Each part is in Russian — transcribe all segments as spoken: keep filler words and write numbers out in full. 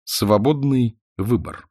Свободный выбор.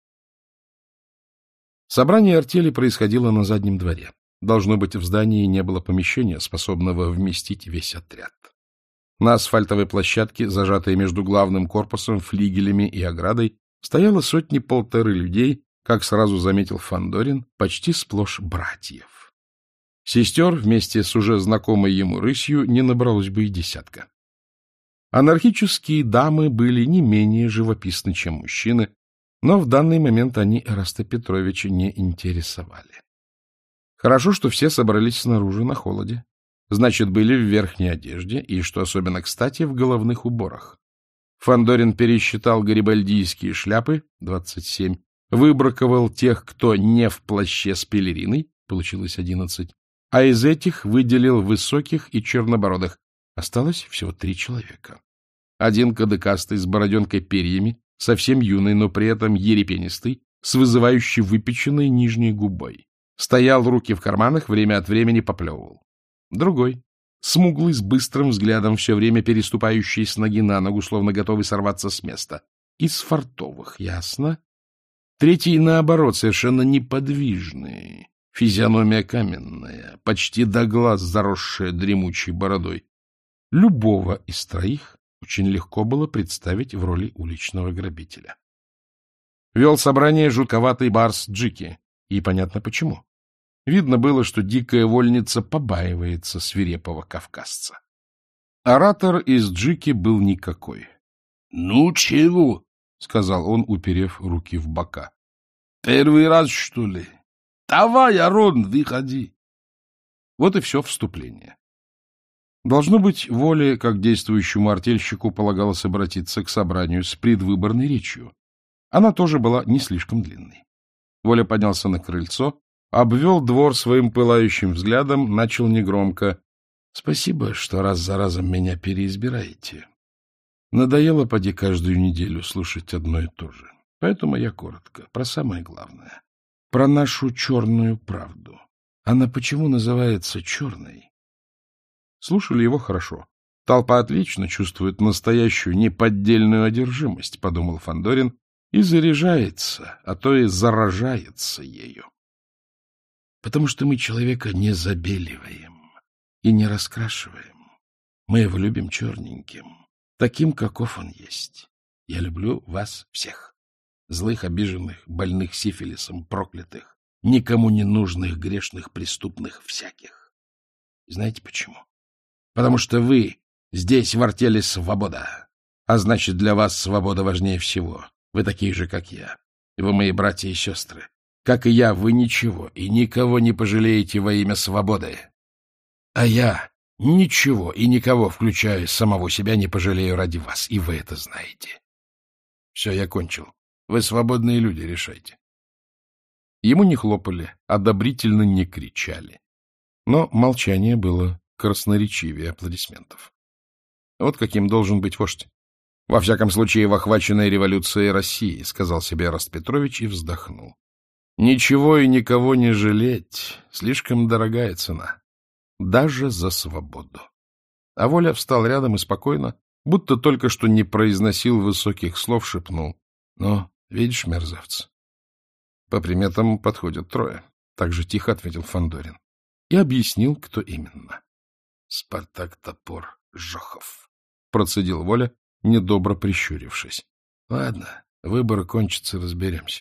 Собрание артели происходило на заднем дворе. Должно быть, в здании не было помещения, способного вместить весь отряд. На асфальтовой площадке, зажатой между главным корпусом, флигелями и оградой, стояло сотни-полторы людей, как сразу заметил Фандорин, почти сплошь братьев. Сестер вместе с уже знакомой ему рысью не набралось бы и десятка. Анархические дамы были не менее живописны, чем мужчины, но в данный момент они Эраста Петровича не интересовали. Хорошо, что все собрались снаружи на холоде. Значит, были в верхней одежде и, что особенно кстати, в головных уборах. Фандорин пересчитал гарибальдийские шляпы, двадцать семь, выбраковал тех, кто не в плаще с пелериной, получилось одиннадцать, а из этих выделил высоких и чернобородых. Осталось всего три человека. Один кадыкастый с бороденкой перьями, совсем юный, но при этом ерепенистый, с вызывающе выпеченной нижней губой. Стоял, руки в карманах, время от времени поплевывал. Другой, смуглый, с быстрым взглядом, все время переступающий с ноги на ногу, словно готовый сорваться с места. Из фартовых, ясно. Третий, наоборот, совершенно неподвижный, физиономия каменная, почти до глаз заросшая дремучей бородой. Любого из троих очень легко было представить в роли уличного грабителя. Вел собрание жутковатый барс Джики, и понятно почему. Видно было, что дикая вольница побаивается свирепого кавказца. Оратор из Джики был никакой. — Ну чего? — сказал он, уперев руки в бока. — Первый раз, что ли? Давай, Арон, выходи. Вот и все вступление. Должно быть, Воле, как действующему артельщику, полагалось обратиться к собранию с предвыборной речью. Она тоже была не слишком длинной. Воля поднялся на крыльцо, обвел двор своим пылающим взглядом, начал негромко. — Спасибо, что раз за разом меня переизбираете. Надоело поди каждую неделю слушать одно и то же. Поэтому я коротко, про самое главное. Про нашу черную правду. Она почему называется черной? Слушали его хорошо. Толпа отлично чувствует настоящую неподдельную одержимость, подумал Фандорин, и заряжается, а то и заражается ею. Потому что мы человека не забеливаем и не раскрашиваем. Мы его любим черненьким, таким, каков он есть. Я люблю вас всех. Злых, обиженных, больных сифилисом, проклятых, никому не нужных, грешных, преступных, всяких. И знаете почему? Потому что вы здесь в артели свобода, а значит, для вас свобода важнее всего. Вы такие же, как я. Вы мои братья и сестры. Как и я, вы ничего и никого не пожалеете во имя свободы. А я ничего и никого, включая самого себя, не пожалею ради вас, и вы это знаете. Все, я кончил. Вы свободные люди, решайте. Ему не хлопали, одобрительно не кричали. Но молчание было красноречивее аплодисментов. Вот каким должен быть вождь. Во всяком случае, в охваченной революцией России, сказал себе Эраст Петрович и вздохнул. Ничего и никого не жалеть, слишком дорогая цена. Даже за свободу. А Воля встал рядом и спокойно, будто только что не произносил высоких слов, шепнул. Ну, видишь, мерзавец. По приметам подходят трое. Так же тихо ответил Фандорин. И объяснил, кто именно. Спартак Топор Жохов. Процедил Воля, недобро прищурившись. Ладно, выборы кончатся, разберемся.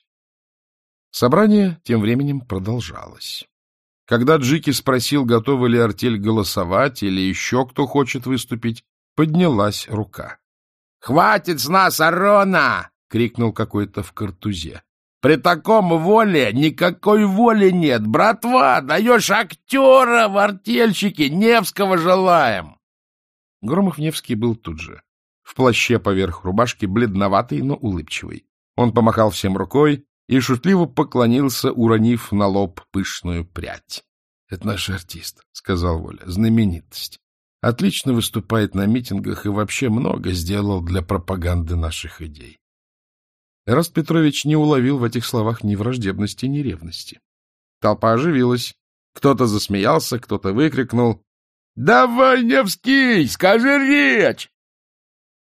Собрание тем временем продолжалось. Когда Джики спросил, готова ли артель голосовать или еще кто хочет выступить, поднялась рука. — Хватит с нас, Арона! — крикнул какой-то в картузе. — При таком Воле никакой воли нет. Братва, даешь актера в артельщике, Невского желаем. Громов-Невский был тут же. В плаще поверх рубашки, бледноватый, но улыбчивый. Он помахал всем рукой и шутливо поклонился, уронив на лоб пышную прядь. — Это наш артист, — сказал Воля, — знаменитость. Отлично выступает на митингах и вообще много сделал для пропаганды наших идей. Эраст Петрович не уловил в этих словах ни враждебности, ни ревности. Толпа оживилась. Кто-то засмеялся, кто-то выкрикнул. — Давай, Невский, скажи речь!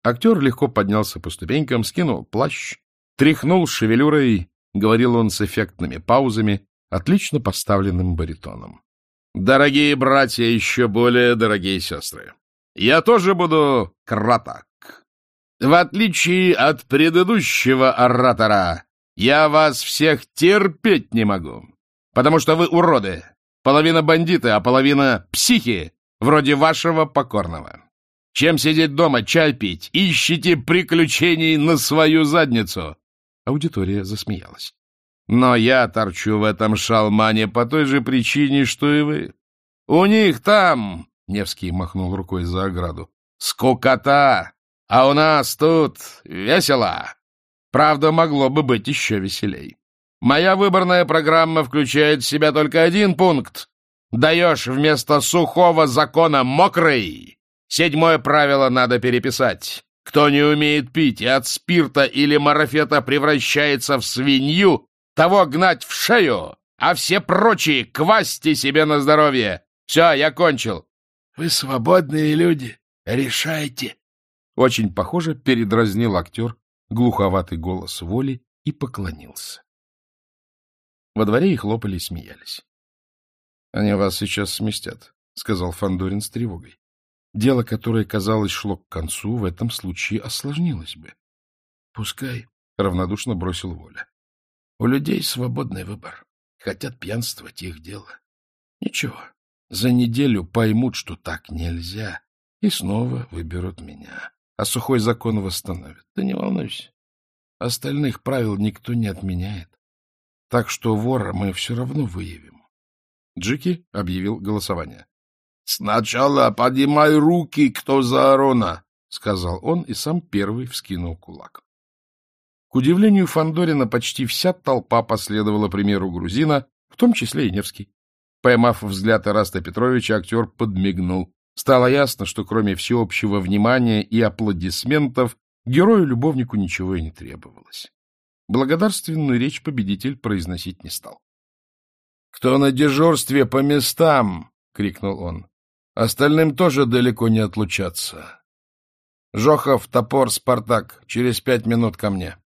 Актер легко поднялся по ступенькам, скинул плащ, тряхнул шевелюрой, говорил он с эффектными паузами, отлично поставленным баритоном. «Дорогие братья, еще более дорогие сестры, я тоже буду краток. В отличие от предыдущего оратора, я вас всех терпеть не могу, потому что вы уроды, половина бандиты, а половина психи, вроде вашего покорного. Чем сидеть дома, чай пить, ищите приключений на свою задницу». Аудитория засмеялась. «Но я торчу в этом шалмане по той же причине, что и вы. У них там...» — Невский махнул рукой за ограду. «Скукота, а у нас тут весело. Правда, могло бы быть еще веселей. Моя выборная программа включает в себя только один пункт. Даешь вместо сухого закона мокрый. Седьмое правило надо переписать. Кто не умеет пить и от спирта или марафета превращается в свинью, того гнать в шею, а все прочие квасьте себе на здоровье. Все, я кончил». «Вы свободные люди, решайте». Очень похоже передразнил актер глуховатый голос Воли и поклонился. Во дворе и хлопали и смеялись. — Они вас сейчас сместят, — сказал Фандорин с тревогой. Дело, которое, казалось, шло к концу, в этом случае осложнилось бы. — Пускай, — равнодушно бросил Воля. — У людей свободный выбор. Хотят пьянствовать — их дело. Ничего, за неделю поймут, что так нельзя, и снова выберут меня. А сухой закон восстановят. Да не волнуйся. Остальных правил никто не отменяет. Так что вора мы все равно выявим. Джики объявил голосование. — Сначала поднимай руки, кто за Арона, — сказал он, и сам первый вскинул кулак. К удивлению Фандорина, почти вся толпа последовала примеру грузина, в том числе и Невский. Поймав взгляд Ираста Петровича, актер подмигнул. Стало ясно, что кроме всеобщего внимания и аплодисментов герою-любовнику ничего и не требовалось. Благодарственную речь победитель произносить не стал. — Кто на дежурстве по местам? — крикнул он. — Остальным тоже далеко не отлучаться. Жохов, Топор, Спартак, через пять минут ко мне.